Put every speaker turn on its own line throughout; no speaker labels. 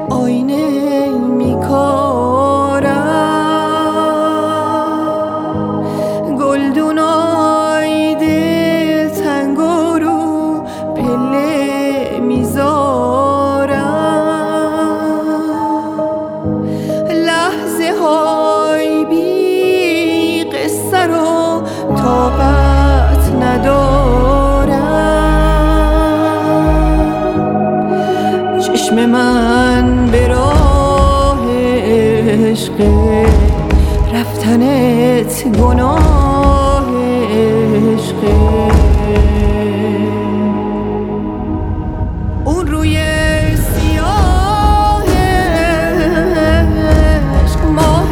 آینه میکارم، گلدونای دل تنگو رو پله میذارم، لحظه های بی قصه رو طاقت ندارم. چشم من به راه عشقه، رفتنت گناه عشقه. اون روی سیاه عشق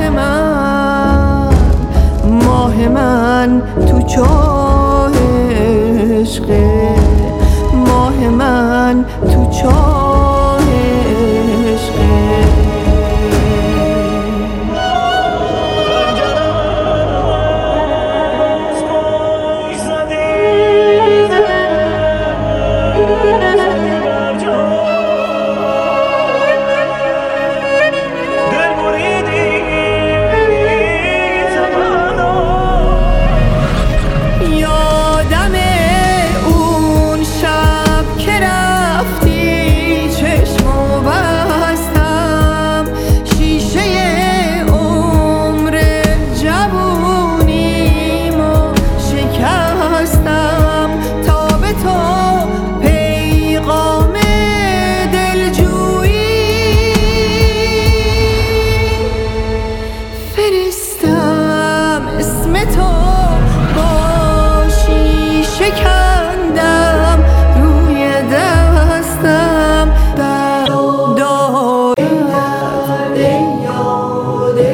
ماه من تو چاه عشقه، ماه من تو چاه عشقه.